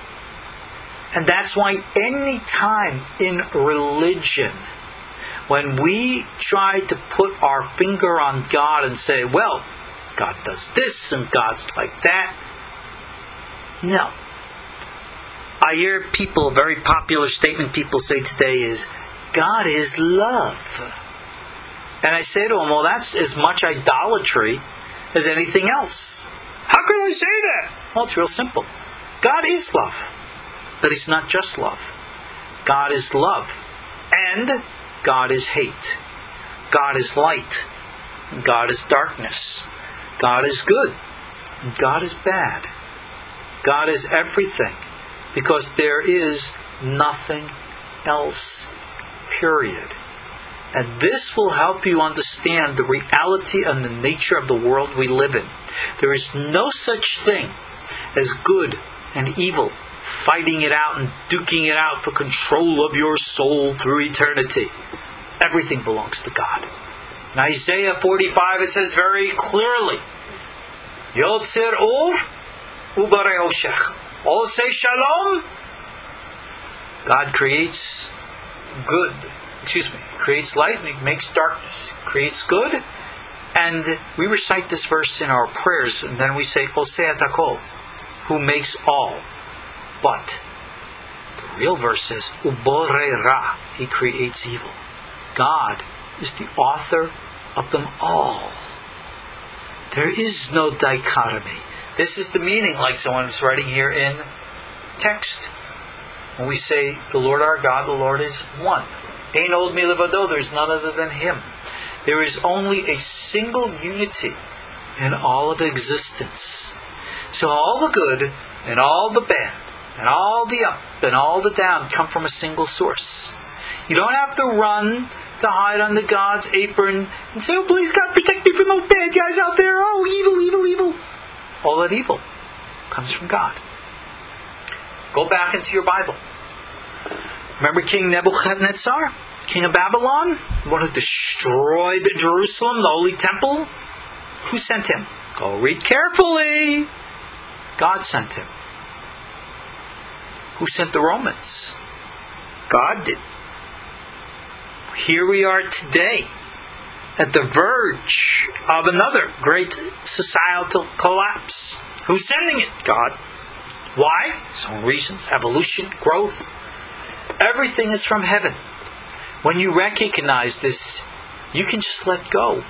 And that's why any time in religion, when we try to put our finger on God and say, well, God does this and God's like that. No. I hear people, a very popular statement people say today is, God is love. And I say to them, well, that's as much idolatry as anything else. How can I say that? Well, it's real simple. God is love. But He's not just love. God is love. And God is hate. God is light. And God is darkness. God is good. And God is bad. God is everything. Because there is nothing else. Period. And this will help you understand the reality and the nature of the world we live in. There is no such thing as good and evil fighting it out and duking it out for control of your soul through eternity. Everything belongs to God. In Isaiah forty-five it says very clearly, Yotzer Ov Ubarei Oshech. All say Shalom. God creates good. Excuse me. Creates light and He makes darkness. Creates good And we recite this verse in our prayers, and then we say, Oseh Takol, who makes all. But the real verse says, Ubore Ra, he creates evil. God is the author of them all. There is no dichotomy. This is the meaning, like someone is writing here in text. When we say, the Lord our God, the Lord is one. Ein od milevado, there is none other than Him. There is only a single unity in all of existence. So all the good and all the bad and all the up and all the down come from a single source. You don't have to run to hide under God's apron and say, oh please God, protect me from those bad guys out there. Oh, evil, evil, evil. All that evil comes from God. Go back into your Bible. Remember King Nebuchadnezzar, king of Babylon, the one who destroyed Jerusalem, the holy temple? Who sent him? Go read carefully. God sent him. Who sent the Romans? God did. Here we are today, at the verge of another great societal collapse. Who's sending it? God. Why? His own reasons. Evolution, growth. Everything is from heaven. When you recognize this, you can just let go.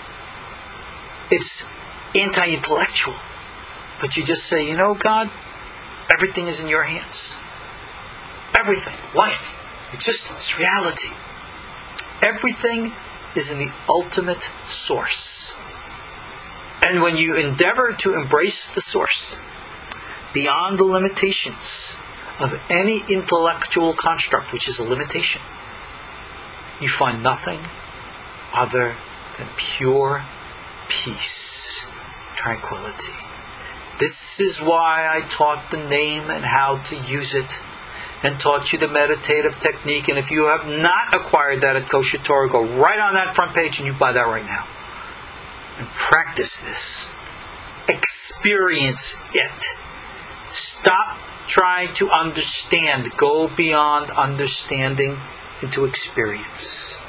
It's anti-intellectual. But you just say, you know, God, everything is in your hands. Everything. Life. Existence. Reality. Everything is in the ultimate source. And when you endeavor to embrace the source, beyond the limitations of any intellectual construct, which is a limitation, you find nothing other than pure peace, tranquility. This is why I taught the name and how to use it, and taught you the meditative technique. And if you have not acquired that at Kosher Torah, go right on that front page and you buy that right now. And practice this. Experience it. Stop trying to understand. Go beyond understanding into experience.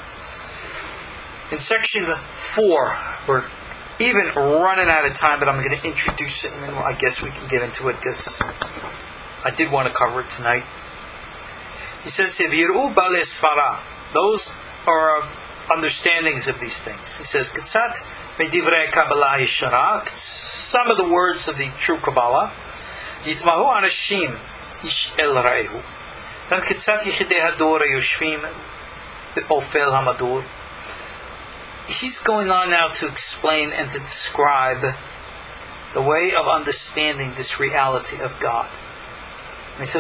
In section four, we're even running out of time, but I'm going to introduce it and then I guess we can get into it because I did want to cover it tonight. He says, Viru bale svara. Those are understandings of these things. He says, Katsat medivrei Kabbalah yeshara. Some of the words of the true Kabbalah. Yitmahu anashim ish el ra'ehu. Then Katsat yichidei hador yoshvim be'ofel hamadur. He's going on now to explain and to describe the way of understanding this reality of God. And he says,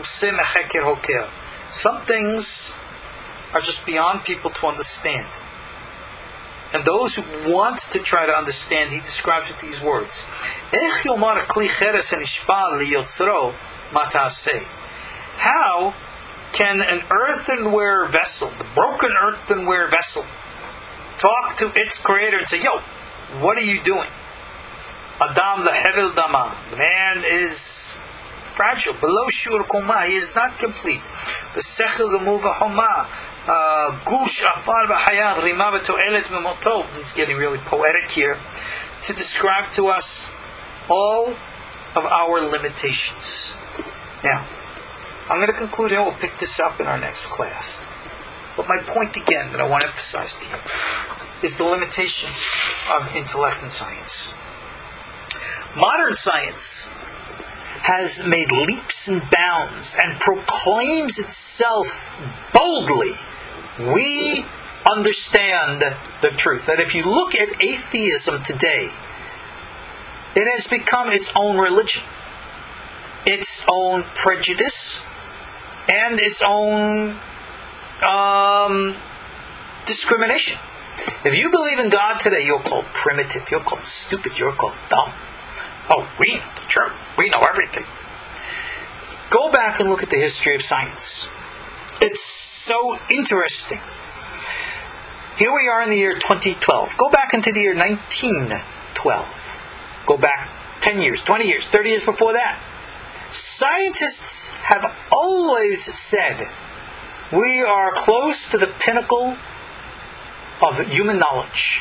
some things are just beyond people to understand. And those who want to try to understand, he describes with these words. How can an earthenware vessel, the broken earthenware vessel, talk to its creator and say, yo, what are you doing? Adam lehevel dama. The man is fragile. Below shur koma. He is not complete. B'sechel gemuva homa. Gush afar b'hayav. Rima v'to'elet memoto. He's getting really poetic here to describe to us all of our limitations. Now, I'm going to conclude and we'll pick this up in our next class. But my point again that I want to emphasize to you is the limitations of intellect and science. Modern science has made leaps and bounds and proclaims itself boldly. We understand the truth. That if you look at atheism today, it has become its own religion, its own prejudice, and its own Um, discrimination. If you believe in God today, you're called primitive, you're called stupid, you're called dumb. Oh, we know the truth. We know everything. Go back and look at the history of science. It's so interesting. Here we are in the year twenty twelve. Go back into the year nineteen twelve. Go back ten years, twenty years, thirty years before that. Scientists have always said, we are close to the pinnacle of human knowledge.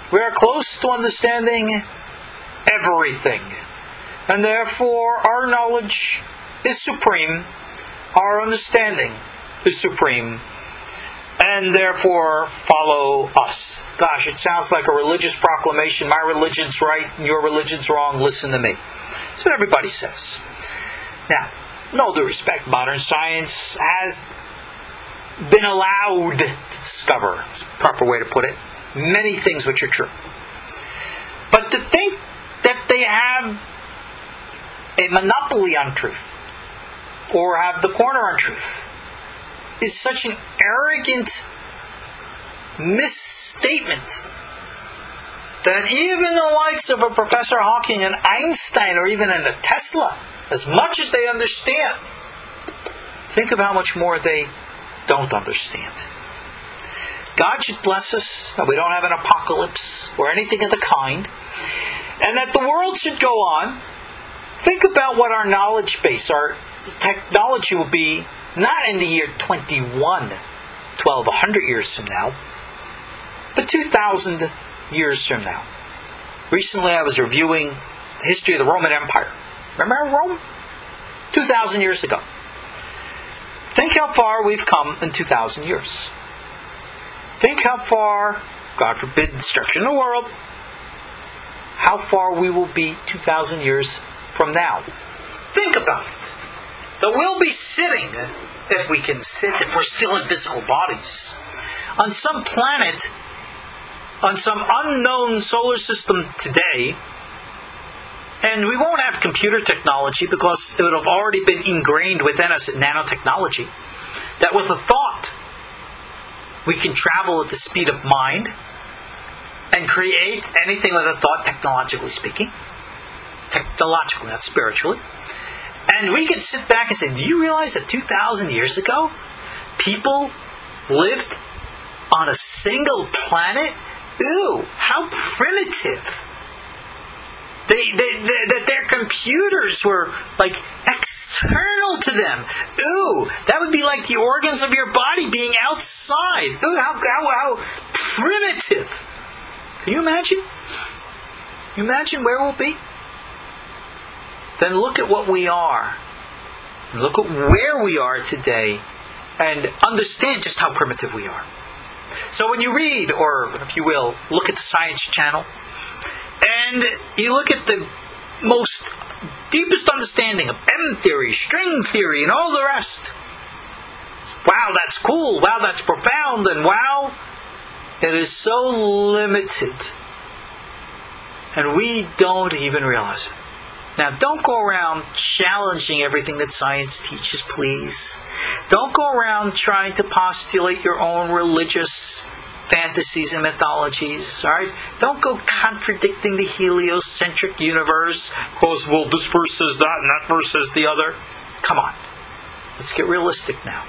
We are close to understanding everything. And therefore, our knowledge is supreme. Our understanding is supreme. And therefore, follow us. Gosh, it sounds like a religious proclamation. My religion's right, and your religion's wrong. Listen to me. That's what everybody says. Now, in all due respect, modern science has been allowed to discover, it's the proper way to put it, many things which are true. But to think that they have a monopoly on truth, or have the corner on truth, is such an arrogant misstatement that even the likes of a Professor Hawking and Einstein, or even in a Tesla, as much as they understand, think of how much more they don't understand. God should bless us that we don't have an apocalypse or anything of the kind, and that the world should go on. Think about what our knowledge base, our technology will be, not in the year twenty-one, twelve, one hundred years from now, but two thousand years from now. Recently I was reviewing the history of the Roman Empire. Remember Rome? two thousand years ago. Think how far we've come in two thousand years. Think how far, God forbid, destruction of the world, how far we will be two thousand years from now. Think about it. That we'll be sitting, if we can sit, if we're still in physical bodies, on some planet, on some unknown solar system today, and we won't have computer technology because it would have already been ingrained within us in nanotechnology, that with a thought, we can travel at the speed of mind and create anything with a thought, technologically speaking. Technologically, not spiritually. And we can sit back and say, do you realize that two thousand years ago, people lived on a single planet? Ooh, how primitive. They, they, they, that their computers were like external to them. Ooh, that would be like the organs of your body being outside. Ooh, how, how, how primitive. Can you imagine? Can you imagine where we'll be? Then look at what we are. Look at where we are today and understand just how primitive we are. So when you read, or if you will, look at the Science Channel, and you look at the most deepest understanding of M theory, string theory, and all the rest. Wow, that's cool. Wow, that's profound. And wow, it is so limited. And we don't even realize it. Now, don't go around challenging everything that science teaches, please. Don't go around trying to postulate your own religious fantasies and mythologies, all right? Don't go contradicting the heliocentric universe because, well, this verse says that and that verse says the other. Come on. Let's get realistic now.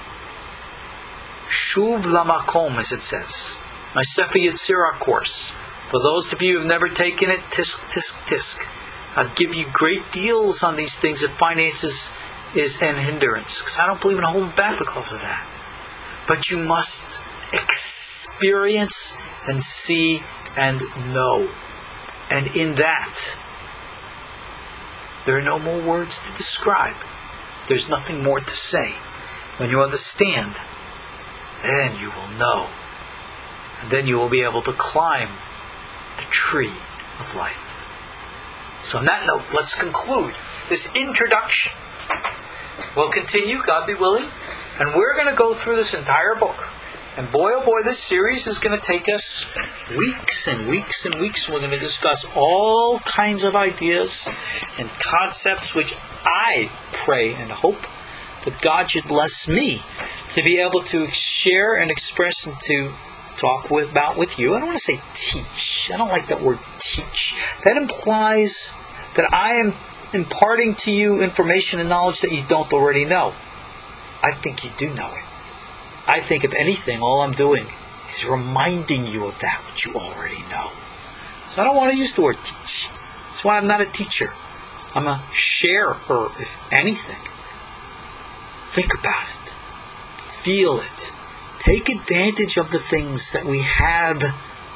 Shuv lamakom, as it says. My Sefer Yetzirah course. For those of you who have never taken it, tisk, tisk, tisk. I'll give you great deals on these things if finances is an hindrance. Because I don't believe in holding back because of that. But you must experience and see and know. And in that, there are no more words to describe. There's nothing more to say. When you understand, then you will know. And then you will be able to climb the tree of life. So on that note, let's conclude this introduction. We'll continue, God be willing, and we're going to go through this entire book. And boy oh boy, this series is going to take us weeks and weeks and weeks. We're going to discuss all kinds of ideas and concepts which I pray and hope that God should bless me to be able to share and express and to talk with, about with you. I don't want to say teach. I don't like that word teach. That implies that I am imparting to you information and knowledge that you don't already know. I think you do know it. I think, if anything, all I'm doing is reminding you of that which you already know. So I don't want to use the word teach. That's why I'm not a teacher. I'm a sharer, if anything. Think about it. Feel it. Take advantage of the things that we have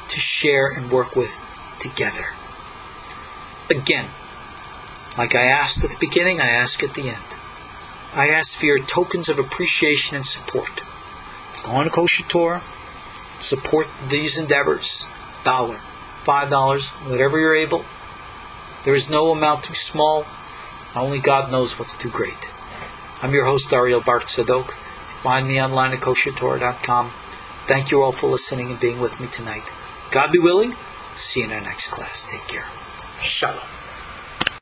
to share and work with together. Again, like I asked at the beginning, I ask at the end. I ask for your tokens of appreciation and support. Go on to Kosher Torah, support these endeavors. Dollar, five dollars, whatever you're able. There is no amount too small. Only God knows what's too great. I'm your host, Ariel Bar Tzadok. Find me online at kosher torah dot com. Thank you all for listening and being with me tonight. God be willing, see you in our next class. Take care. Shalom.